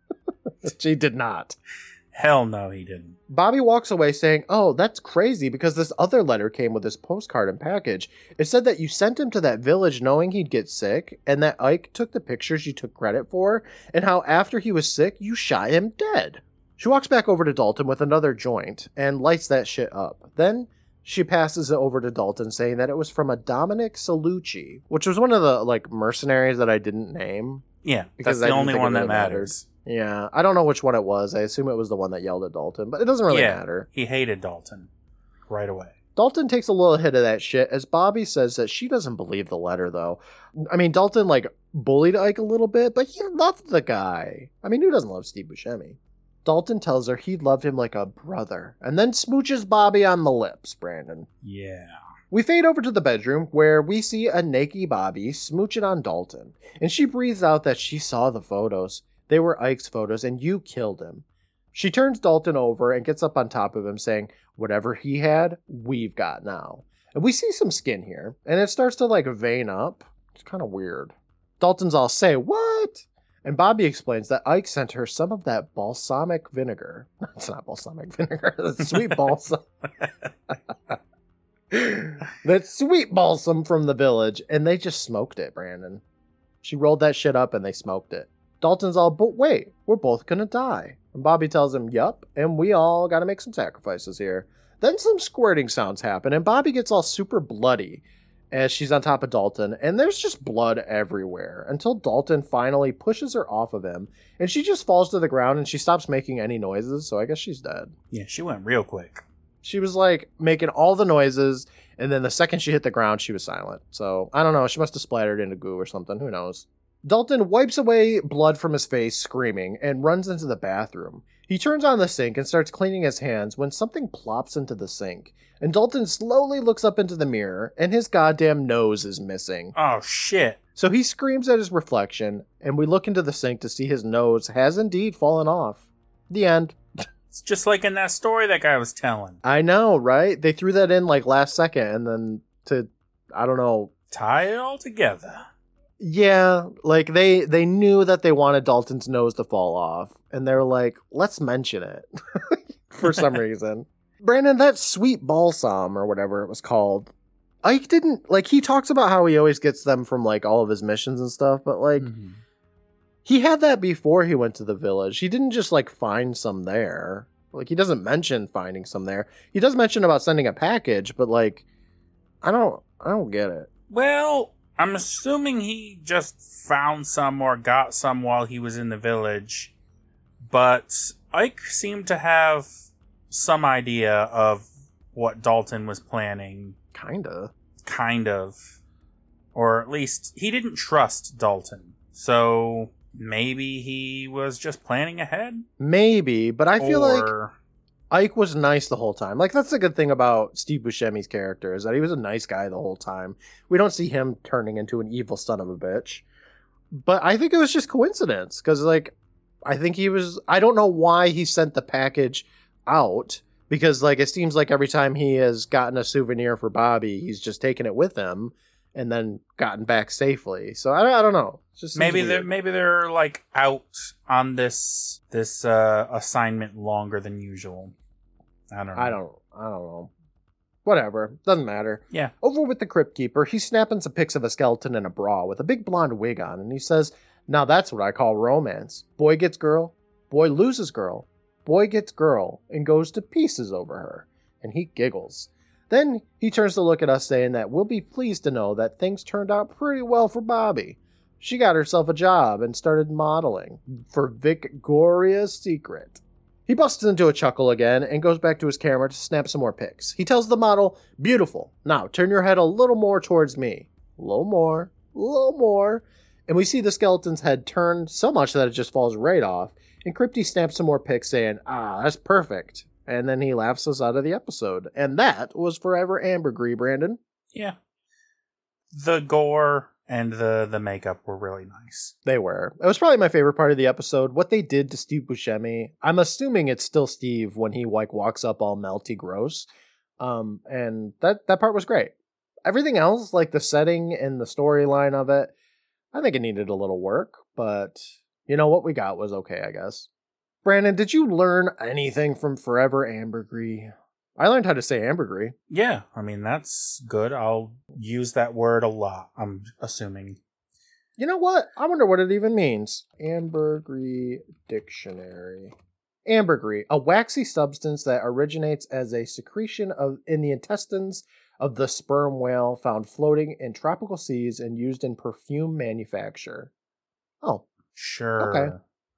She did not. Hell no, he didn't. Bobby walks away saying, oh, that's crazy because this other letter came with this postcard and package. It said that you sent him to that village knowing he'd get sick, and that Ike took the pictures you took credit for, and how after he was sick, you shot him dead. She walks back over to Dalton with another joint and lights that shit up. Then she passes it over to Dalton saying that it was from a Dominic Salucci, which was one of the mercenaries that I didn't name. Yeah, that's the only one that matters. Yeah, I don't know which one it was. I assume it was the one that yelled at Dalton, but it doesn't really matter. He hated Dalton right away. Dalton takes a little hit of that shit as Bobby says that she doesn't believe the letter, though. I mean, Dalton, bullied Ike a little bit, but he loved the guy. I mean, who doesn't love Steve Buscemi? Dalton tells her he loved him like a brother, and then smooches Bobby on the lips, Brandon. Yeah. We fade over to the bedroom, where we see a naked Bobby smooching on Dalton, and she breathes out that she saw the photos. They were Ike's photos, and you killed him. She turns Dalton over and gets up on top of him, saying, whatever he had, we've got now. And we see some skin here, and it starts to, vein up. It's kind of weird. Dalton's all, say, what? And Bobby explains that Ike sent her some of that balsamic vinegar. It's not balsamic vinegar. That's sweet balsam. That sweet balsam from the village, and they just smoked it, Brandon. She rolled that shit up, and they smoked it. Dalton's all, but wait, we're both gonna die. And Bobby tells him, yup, and we all gotta make some sacrifices here. Then some squirting sounds happen, and Bobby gets all super bloody as she's on top of Dalton, and there's just blood everywhere, until Dalton finally pushes her off of him, and she just falls to the ground, and she stops making any noises, so I guess she's dead. Yeah, she went real quick. She was, making all the noises, and then the second she hit the ground, she was silent. So, I don't know, she must have splattered into goo or something, who knows. Dalton wipes away blood from his face, screaming, and runs into the bathroom. He turns on the sink and starts cleaning his hands when something plops into the sink. And Dalton slowly looks up into the mirror, and his goddamn nose is missing. Oh, shit. So he screams at his reflection, and we look into the sink to see his nose has indeed fallen off. The end. It's just like in that story that guy was telling. I know, right? They threw that in last second, and then I don't know. Tie it all together. Yeah, they knew that they wanted Dalton's nose to fall off, and they were like, let's mention it for some reason. Brandon, that sweet balsam or whatever it was called, Ike didn't, he talks about how he always gets them from, all of his missions and stuff, but, he had that before he went to the village. He didn't just, find some there. He doesn't mention finding some there. He does mention about sending a package, but, I don't get it. Well, I'm assuming he just found some or got some while he was in the village, but Ike seemed to have some idea of what Dalton was planning. Kind of. Or at least he didn't trust Dalton. So maybe he was just planning ahead? Maybe, but I feel like Ike was nice the whole time. That's the good thing about Steve Buscemi's character, is that he was a nice guy the whole time. We don't see him turning into an evil son of a bitch. But I think it was just coincidence, because, I think he was... I don't know why he sent the package out, because, it seems like every time he has gotten a souvenir for Bobby, he's just taken it with him, and then gotten back safely. So, I don't know. Just maybe they're out on this assignment longer than usual. I don't know. I don't know. Whatever. Doesn't matter. Yeah. Over with the Crypt Keeper, he's snapping some pics of a skeleton in a bra with a big blonde wig on, and he says, "Now that's what I call romance. Boy gets girl, boy loses girl, boy gets girl, and goes to pieces over her." And he giggles. Then he turns to look at us saying that we'll be pleased to know that things turned out pretty well for Bobby. She got herself a job and started modeling for Victoria's Secret. He busts into a chuckle again and goes back to his camera to snap some more pics. He tells the model, "Beautiful. Now turn your head a little more towards me. A little more. A little more." And we see the skeleton's head turn so much that it just falls right off. And Crypty snaps some more pics saying, "Ah, that's perfect." And then he laughs us out of the episode. And that was Forever Ambergris, Brandon. Yeah. The gore and the makeup were really nice. They were. It was probably my favorite part of the episode. What they did to Steve Buscemi. I'm assuming it's still Steve when he like walks up all melty gross. And that part was great. Everything else, like the setting and the storyline of it, I think it needed a little work. But you know what we got was okay, I guess. Brandon, did you learn anything from Forever Ambergris? I learned how to say ambergris. Yeah, I mean, that's good. I'll use that word a lot, I'm assuming. You know what? I wonder what it even means. Ambergris dictionary. Ambergris, a waxy substance that originates as a secretion in the intestines of the sperm whale found floating in tropical seas and used in perfume manufacture. Oh. Sure. Okay.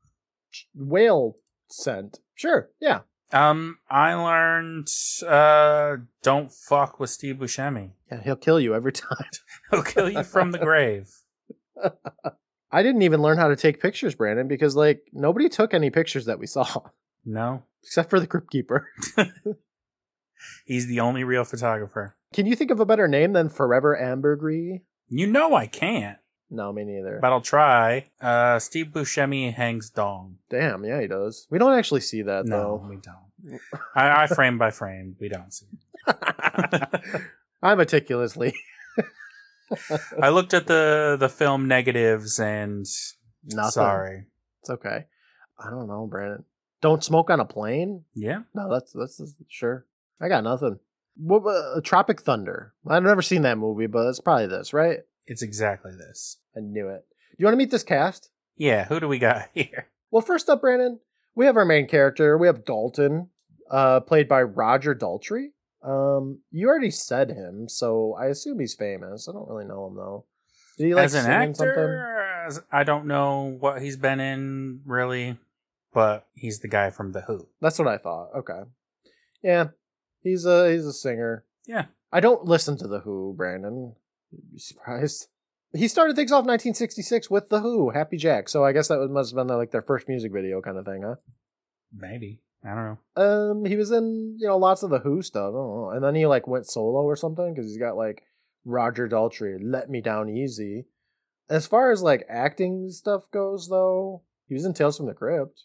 Whale scent. Sure, yeah. I learned, don't fuck with Steve Buscemi. Yeah, he'll kill you every time. He'll kill you from the grave. I didn't even learn how to take pictures, Brandon, because, like, nobody took any pictures that we saw. No. Except for the Crypt Keeper. He's the only real photographer. Can you think of a better name than Forever Ambergris? You know I can't. No, me neither. But I'll try. Steve Buscemi hangs dong. Damn, yeah, he does. We don't actually see that, No, though. we don't. I frame by frame, we don't see it. I meticulously. I looked at the film negatives and Nothing. sorry. It's okay. I don't know, Brandon. Don't smoke on a plane? Yeah. No, that's sure. I got nothing. What Tropic Thunder? I've never seen that movie, but it's probably this, right? It's exactly this. I knew it. Do you want to meet this cast? Yeah, who do we got here? Well, first up, Brandon, we have our main character. We have Dalton, played by Roger Daltrey. You already said him, so I assume he's famous. I don't really know him, though. Did he, like, As an sing in something? actor, I don't know what he's been in, really, but he's the guy from The Who. That's what I thought. Okay. Yeah, he's a singer. Yeah. I don't listen to The Who, Brandon. You'd be surprised. He started things off 1966 with The Who, Happy Jack. So I guess that must have been like their first music video kind of thing, huh? Maybe. I don't know. He was in, lots of The Who stuff. I don't know. And then he like went solo or something because he's got like Roger Daltrey, Let Me Down Easy. As far as like acting stuff goes, though, he was in Tales from the Crypt.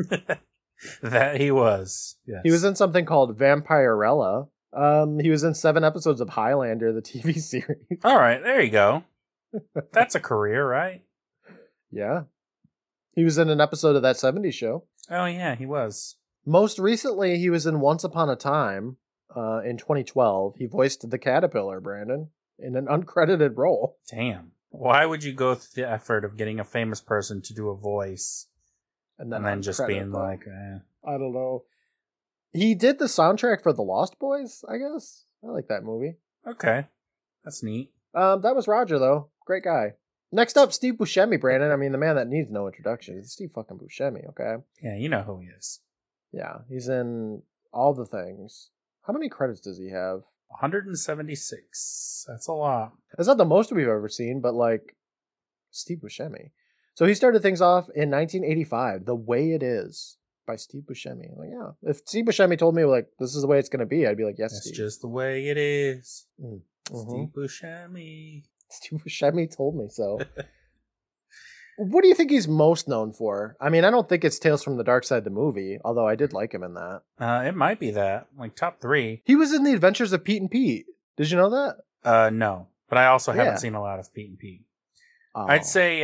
That he was. Yes. He was in something called Vampirella. He was in 7 episodes of Highlander, the TV series. All right, there you go. That's a career, right? Yeah. He was in an episode of That 70s Show. Oh, yeah, he was. Most recently, he was in Once Upon a Time in 2012. He voiced the Caterpillar, Brandon, in an uncredited role. Damn. Why would you go through the effort of getting a famous person to do a voice and then just being like, I don't know. He did the soundtrack for The Lost Boys, I guess. I like that movie. Okay. That's neat. That was Roger, though. Great guy. Next up, Steve Buscemi, Brandon. I mean, the man that needs no introduction. It's Steve fucking Buscemi, okay? Yeah, you know who he is. Yeah, he's in all the things. How many credits does he have? 176. That's a lot. It's not the most we've ever seen, but like Steve Buscemi. So he started things off in 1985, The Way It Is by Steve Buscemi. Like, yeah, if Steve Buscemi told me like this is the way it's going to be, I'd be like, yes, That's Steve. just the way it is. Mm-hmm. Steve Buscemi. Steve Buscemi told me so. What do you think he's most known for? I mean, I don't think it's Tales from the Dark Side, the movie, although I did like him in that. It might be that. Like, top 3. He was in The Adventures of Pete and Pete. Did you know that? No. But I also Yeah. haven't seen a lot of Pete and Pete. Oh, I'd say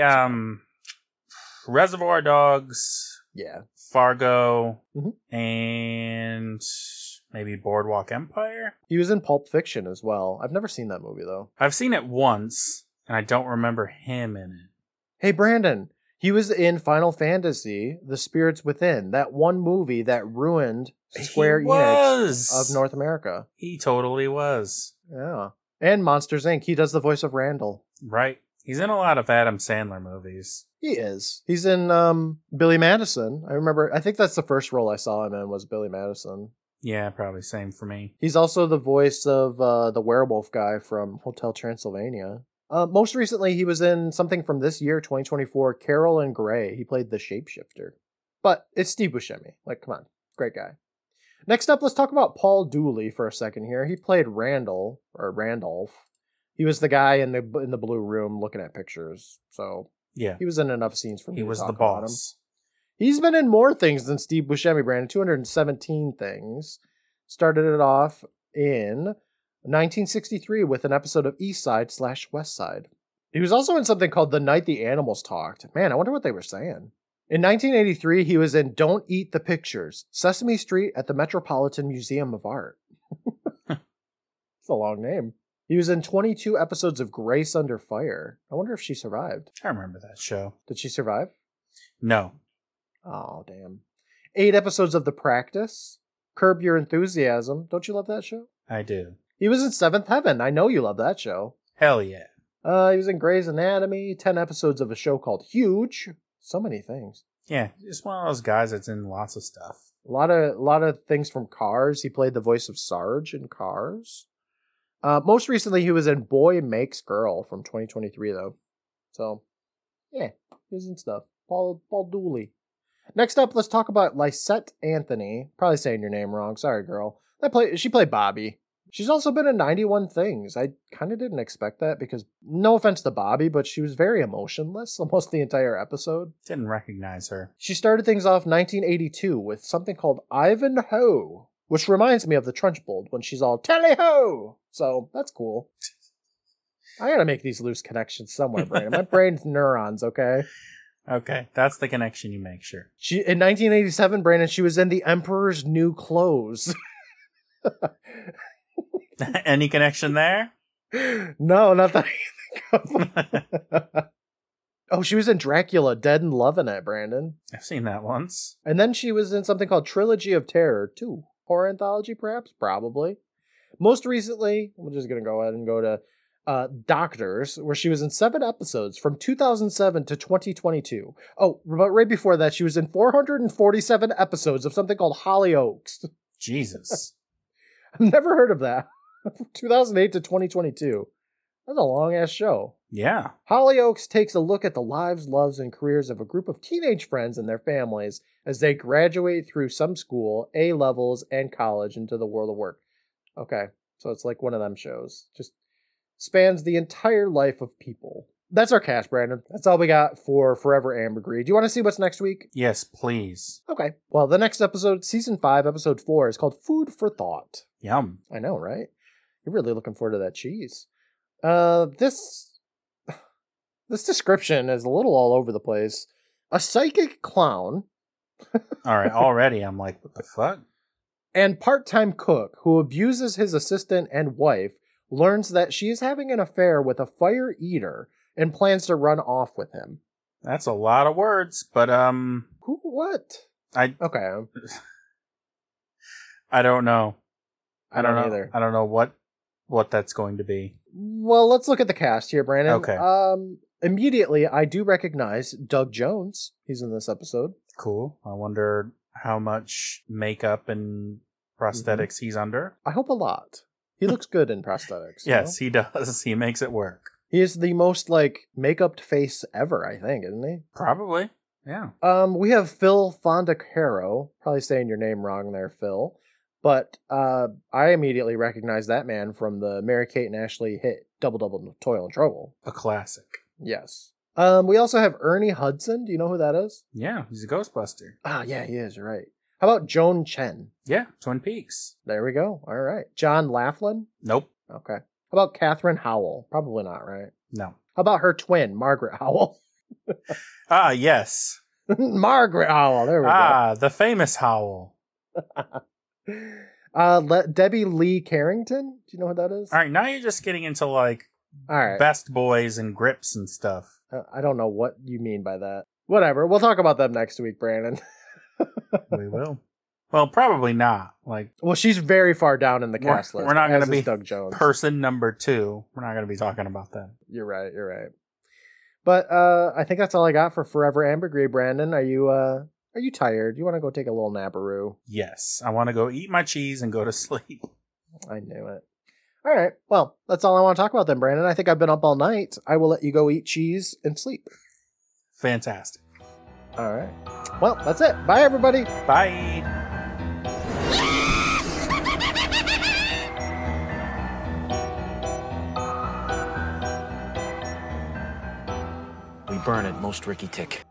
Reservoir Dogs, yeah. Fargo, Mhm. and Maybe Boardwalk Empire? He was in Pulp Fiction as well. I've never seen that movie, though. I've seen it once, and I don't remember him in it. Hey, Brandon. He was in Final Fantasy, The Spirits Within, that one movie that ruined Square Enix of North America. He totally was. Yeah. And Monsters, Inc. He does the voice of Randall. Right. He's in a lot of Adam Sandler movies. He is. He's in Billy Madison. I think that's the first role I saw him in was Billy Madison. Yeah, probably same for me. He's also the voice of the werewolf guy from Hotel Transylvania. Most recently, he was in something from this year, 2024, Carol and Gray. He played the shapeshifter. But it's Steve Buscemi. Like, come on. Great guy. Next up, let's talk about Paul Dooley for a second here. He played Randall, or Randolph. He was the guy in the blue room looking at pictures. So, yeah, he was in enough scenes for me to was talk the about boss. him. He's been in more things than Steve Buscemi, Brandon. 217 things. Started it off in 1963 with an episode of East Side / West Side. He was also in something called The Night the Animals Talked. Man, I wonder what they were saying. In 1983, he was in Don't Eat the Pictures, Sesame Street at the Metropolitan Museum of Art. It's a long name. He was in 22 episodes of Grace Under Fire. I wonder if she survived. I remember that show. Did she survive? No. Oh, damn. 8 episodes of The Practice. Curb Your Enthusiasm. Don't you love that show? I do. He was in Seventh Heaven. I know you love that show. Hell yeah. He was in Grey's Anatomy. 10 episodes of a show called Huge. So many things. Yeah, just one of those guys that's in lots of stuff. A lot of things from Cars. He played the voice of Sarge in Cars. Most recently, he was in Boy Makes Girl from 2023, though. So, yeah, he was in stuff. Paul Dooley. Next up, let's talk about Lysette Anthony. Probably saying your name wrong. Sorry, girl. She played Bobby. She's also been in 91 Things. I kind of didn't expect that because, no offense to Bobby, but she was very emotionless almost the entire episode. Didn't recognize her. She started things off 1982 with something called Ivanhoe, which reminds me of the Trunchbull when she's all tally-ho. So that's cool. I gotta make these loose connections somewhere, Brandon. My brain's neurons, okay? Okay, that's the connection you make, sure. In 1987, Brandon, she was in The Emperor's New Clothes. Any connection there? No, not that I can think of. Oh, she was in Dracula, Dead and Lovin' It, Brandon. I've seen that once. And then she was in something called Trilogy of Terror 2. Horror anthology, perhaps? Probably. Most recently, we're just going to go ahead and go to Doctors, where she was in 7 episodes from 2007 to 2022. Oh, but right before that, she was in 447 episodes of something called Hollyoaks. Jesus. I've never heard of that. 2008 to 2022. That's a long-ass show. Yeah. Hollyoaks takes a look at the lives, loves, and careers of a group of teenage friends and their families as they graduate through some school, A-levels, and college into the world of work. Okay, so it's like one of them shows. Just spans the entire life of people. That's our cast, Brandon. That's all we got for Forever Ambergris. Do you want to see what's next week? Yes, please. Okay. Well, the next episode, Season 5, Episode 4, is called Food for Thought. Yum. I know, right? You're really looking forward to that cheese. This description is a little all over the place. A psychic clown. All right, already I'm like, what the fuck? And part-time cook who abuses his assistant and wife learns that she is having an affair with a fire eater and plans to run off with him. That's a lot of words, but Who? What? Okay. I don't know. I don't know either. I don't know what that's going to be. Well, let's look at the cast here, Brandon. Okay. Immediately, I do recognize Doug Jones. He's in this episode. Cool. I wonder how much makeup and prosthetics he's under. I hope a lot. He looks good in prosthetics. Yes, he does. He makes it work. He is the most, make-upped face ever, I think, isn't he? Probably. Yeah. We have Phil Fondacaro. Probably saying your name wrong there, Phil. But I immediately recognize that man from the Mary-Kate and Ashley hit Double Double Toil and Trouble. A classic. Yes. We also have Ernie Hudson. Do you know who that is? Yeah, he's a Ghostbuster. Ah, yeah, he is. You're right. How about Joan Chen? Yeah, Twin Peaks. There we go. All right. John Laughlin? Nope. Okay. How about Catherine Howell? Probably not, right? No. How about her twin, Margaret Howell? Ah, yes. Margaret Howell. There we go. Ah, the famous Howell. Debbie Lee Carrington. Do you know what that is? All right, now you're just getting into like All right. Best Boys and Grips and stuff. I don't know what you mean by that. Whatever. We'll talk about them next week, Brandon. We will. Well, probably not. Like, well, she's very far down in the cast list. We're not going as to be is Doug Jones. person number 2. We're not going to be talking about that. You're right. But I think that's all I got for Forever Ambergris, Brandon. Are you tired? You want to go take a little naparoo? Yes, I want to go eat my cheese and go to sleep. I knew it. All right. Well, that's all I want to talk about then, Brandon. I think I've been up all night. I will let you go eat cheese and sleep. Fantastic. All right. Well, that's it. Bye, everybody. Bye. We burn it, most Ricky Tick.